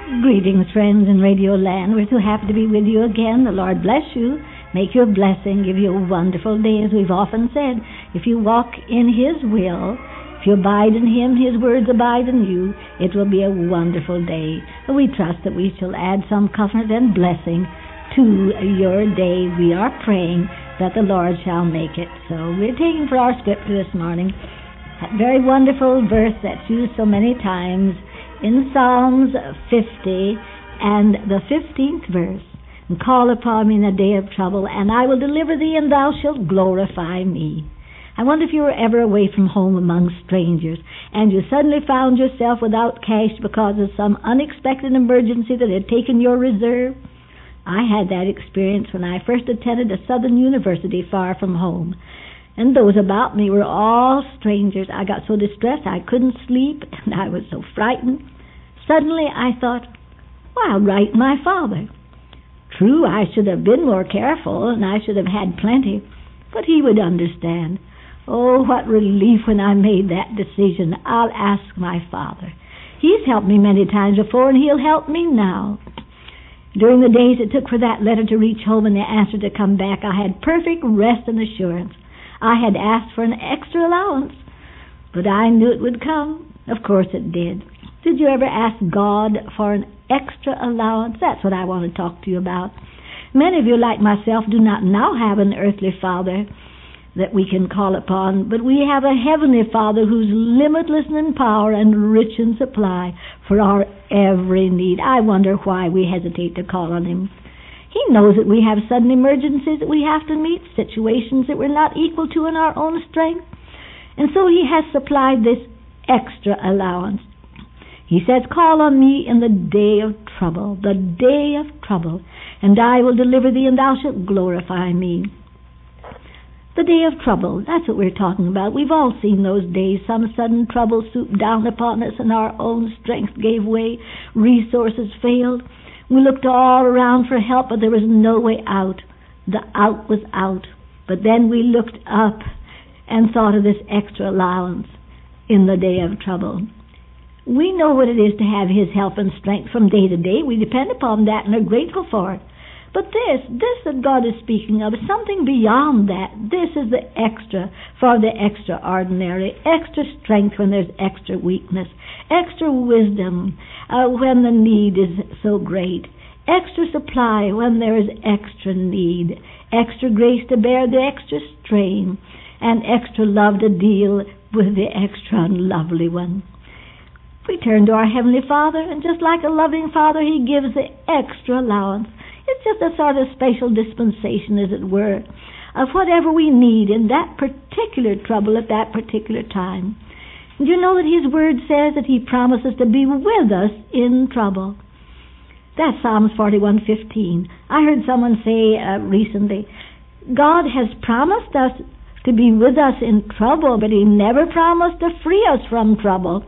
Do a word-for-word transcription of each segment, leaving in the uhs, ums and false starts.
Greetings, friends in Radio Land. We're so happy to be with you again. The Lord bless you, make you a blessing, give you a wonderful day. As we've often said, if you walk in His will, if you abide in Him, His words abide in you, it will be a wonderful day. We trust that we shall add some comfort and blessing to your day. We are praying that the Lord shall make it. So we're taking for our scripture this morning that very wonderful verse that's used so many times in Psalms fifty and the fifteenth verse. And call upon me in a day of trouble, and I will deliver thee, and thou shalt glorify me. I wonder if you were ever away from home among strangers, and you suddenly found yourself without cash because of some unexpected emergency that had taken your reserve. I had that experience when I first attended a southern university far from home. And those about me were all strangers. I got so distressed I couldn't sleep, and I was so frightened. Suddenly I thought, well, I'll write my father. True, I should have been more careful, and I should have had plenty, but he would understand. Oh, what relief when I made that decision. I'll ask my father. He's helped me many times before, and he'll help me now. During the days it took for that letter to reach home and the answer to come back, I had perfect rest and assurance. I had asked for an extra allowance, but I knew it would come. Of course it did. Did you ever ask God for an extra allowance? That's what I want to talk to you about. Many of you, like myself, do not now have an earthly father that we can call upon, but we have a heavenly Father who's limitless in power and rich in supply for our every need. I wonder why we hesitate to call on Him. He knows that we have sudden emergencies that we have to meet, situations that we're not equal to in our own strength. And so He has supplied this extra allowance. He says, call on me in the day of trouble, the day of trouble, and I will deliver thee, and thou shalt glorify me. The day of trouble, that's what we're talking about. We've all seen those days. Some sudden trouble swooped down upon us and our own strength gave way. Resources failed. We looked all around for help, but there was no way out. The out was out. But then we looked up and thought of this extra allowance in the day of trouble. We know what it is to have His help and strength from day to day. We depend upon that and are grateful for it. But this, this that God is speaking of, is something beyond that. This is the extra for the extraordinary, extra strength when there's extra weakness, extra wisdom uh, when the need is so great, extra supply when there is extra need, extra grace to bear the extra strain, and extra love to deal with the extra unlovely one. We turn to our Heavenly Father, and just like a loving Father, He gives the extra allowance. It's just a sort of special dispensation, as it were, of whatever we need in that particular trouble at that particular time. And you know that His Word says that He promises to be with us in trouble. That's Psalms forty-one fifteen. I heard someone say uh, recently, God has promised us to be with us in trouble, but He never promised to free us from trouble.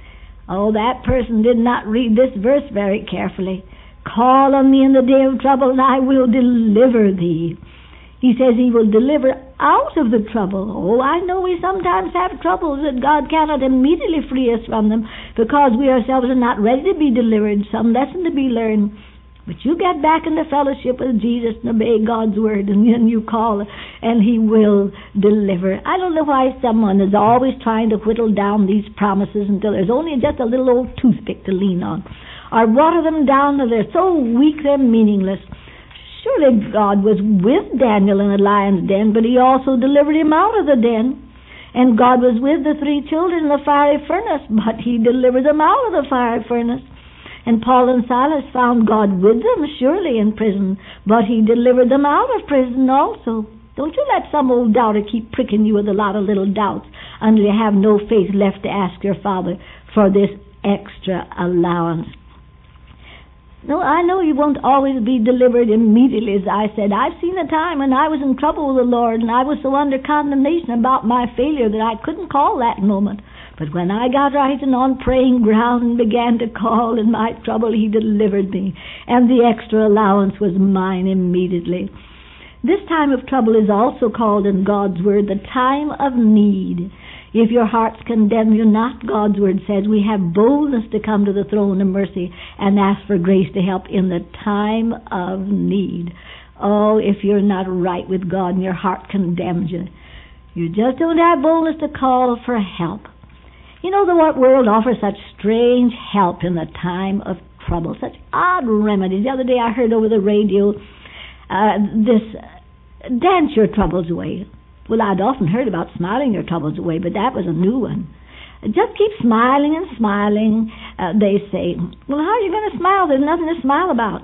Oh, that person did not read this verse very carefully. Call on me in the day of trouble, and I will deliver thee. He says He will deliver out of the trouble. Oh, I know we sometimes have troubles that God cannot immediately free us from them because we ourselves are not ready to be delivered. Some lesson to be learned. But you get back into fellowship with Jesus and obey God's word, and then you call, and He will deliver. I don't know why someone is always trying to whittle down these promises until there's only just a little old toothpick to lean on, or water them down till they're so weak they're meaningless. Surely God was with Daniel in the lion's den, but He also delivered him out of the den. And God was with the three children in the fiery furnace, but He delivered them out of the fiery furnace. And Paul and Silas found God with them, surely, in prison, but He delivered them out of prison also. Don't you let some old doubter keep pricking you with a lot of little doubts until you have no faith left to ask your Father for this extra allowance. No, I know you won't always be delivered immediately, as I said. I've seen a time when I was in trouble with the Lord, and I was so under condemnation about my failure that I couldn't call that moment. But when I got right and on praying ground and began to call in my trouble, He delivered me, and the extra allowance was mine immediately. This time of trouble is also called in God's Word the time of need. If your hearts condemn you not, God's word says we have boldness to come to the throne of mercy and ask for grace to help in the time of need. Oh, if you're not right with God and your heart condemns you, you just don't have boldness to call for help. You know, the world offers such strange help in the time of trouble, such odd remedies. The other day I heard over the radio uh, this, uh, dance your troubles away. Well, I'd often heard about smiling your troubles away, but that was a new one. Just keep smiling and smiling, uh, they say. Well, how are you going to smile? There's nothing to smile about.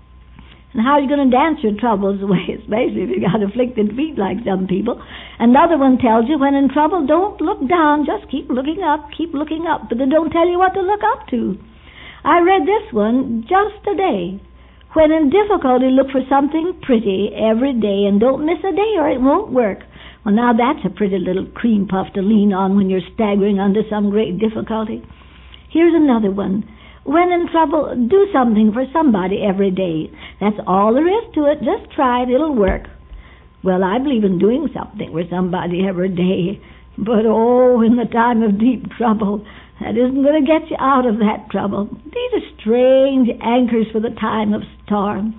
And how are you going to dance your troubles away, especially if you got afflicted feet like some people? Another one tells you, when in trouble, don't look down, just keep looking up, keep looking up. But they don't tell you what to look up to. I read this one just today. When in difficulty, look for something pretty every day, and don't miss a day or it won't work. Well, now that's a pretty little cream puff to lean on when you're staggering under some great difficulty. Here's another one. When in trouble, do something for somebody every day. That's all there is to it. Just try it. It'll work. Well, I believe in doing something for somebody every day. But, oh, in the time of deep trouble, that isn't going to get you out of that trouble. These are strange anchors for the time of storm.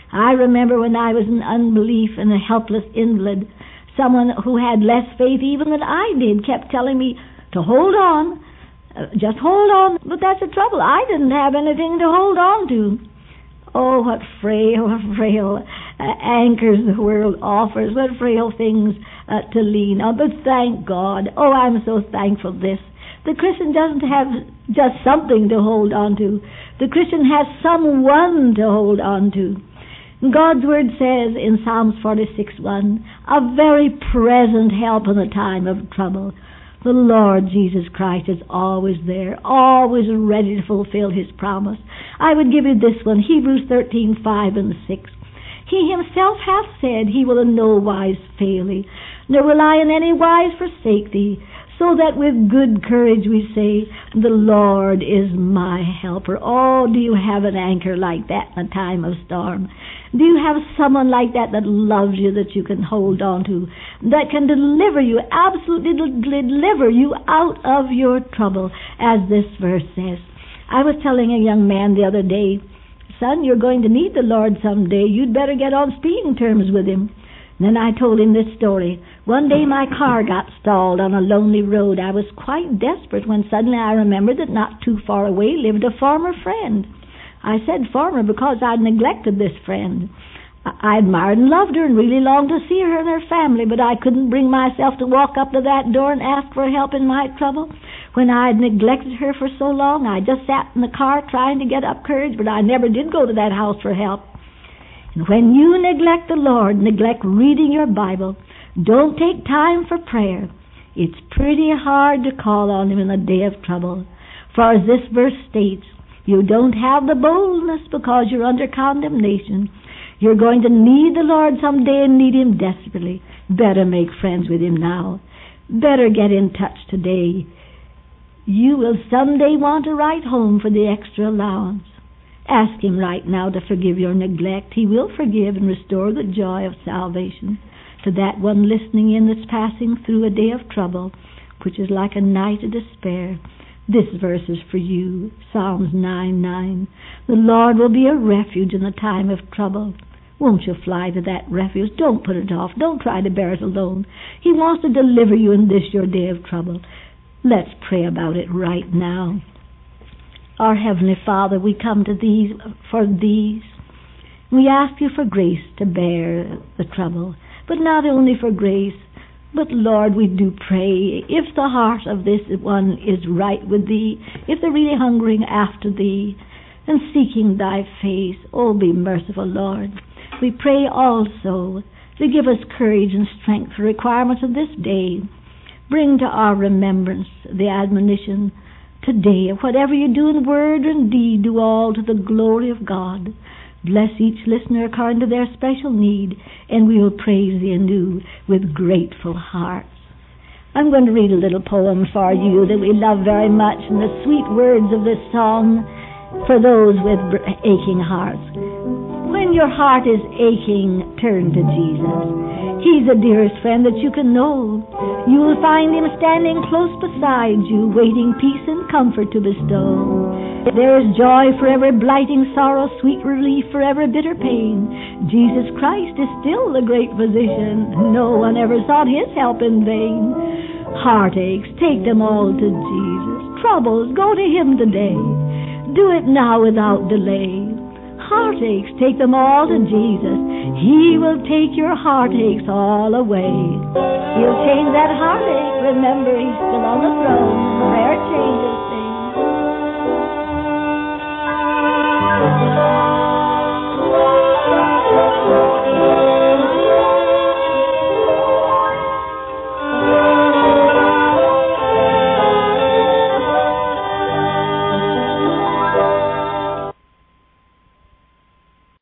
I remember when I was in unbelief and a helpless invalid, someone who had less faith even than I did kept telling me to hold on. Uh, just hold on. But that's the trouble. I didn't have anything to hold on to. Oh, what frail, frail uh, anchors the world offers. What frail things uh, to lean on. But thank God. Oh, I'm so thankful this. The Christian doesn't have just something to hold on to. The Christian has someone to hold on to. God's word says in Psalms forty-six one, a very present help in the time of trouble. The Lord Jesus Christ is always there, always ready to fulfill his promise. I would give you this one, Hebrews thirteen five and six. He himself hath said, he will in no wise fail thee, nor will I in any wise forsake thee. So that with good courage we say, the Lord is my helper. Oh, do you have an anchor like that in a time of storm? Do you have someone like that that loves you, that you can hold on to, that can deliver you, absolutely deliver you out of your trouble, as this verse says? I was telling a young man the other day, son, you're going to need the Lord someday. You'd better get on speaking terms with him. And then I told him this story. One day my car got stalled on a lonely road. I was quite desperate when suddenly I remembered that not too far away lived a farmer friend. I said farmer because I'd neglected this friend. I admired and loved her and really longed to see her and her family, but I couldn't bring myself to walk up to that door and ask for help in my trouble. When I had neglected her for so long, I just sat in the car trying to get up courage, but I never did go to that house for help. And when you neglect the Lord, neglect reading your Bible, don't take time for prayer, it's pretty hard to call on him in the day of trouble. For as this verse states, you don't have the boldness because you're under condemnation. You're going to need the Lord someday and need him desperately. Better make friends with him now. Better get in touch today. You will someday want to write home for the extra allowance. Ask him right now to forgive your neglect. He will forgive and restore the joy of salvation to that one listening in that's passing through a day of trouble, which is like a night of despair. This verse is for you, Psalms nine nine. The Lord will be a refuge in the time of trouble. Won't you fly to that refuge? Don't put it off. Don't try to bear it alone. He wants to deliver you in this your day of trouble. Let's pray about it right now. Our Heavenly Father, we come to thee for these. We ask you for grace to bear the trouble, but not only for grace, but Lord, we do pray, if the heart of this one is right with thee, if they're really hungering after thee and seeking thy face, oh, be merciful, Lord. We pray also to give us courage and strength for requirements of this day. Bring to our remembrance the admonition today of whatever you do in word and deed, do all to the glory of God. Bless each listener according to their special need, and we will praise thee anew with grateful hearts. I'm going to read a little poem for you that we love very much, and the sweet words of this song for those with aching hearts. When your heart is aching, turn to Jesus. He's the dearest friend that you can know. You'll find him standing close beside you, waiting peace and comfort to bestow. There is joy for every blighting sorrow, sweet relief for every bitter pain. Jesus Christ is still the great physician. No one ever sought his help in vain. Heartaches, take them all to Jesus. Troubles, go to him today. Do it now without delay. Heartaches, take them all to Jesus. He will take your heartaches all away. He'll change that heartache. Remember, he's still on the throne. Prayer changes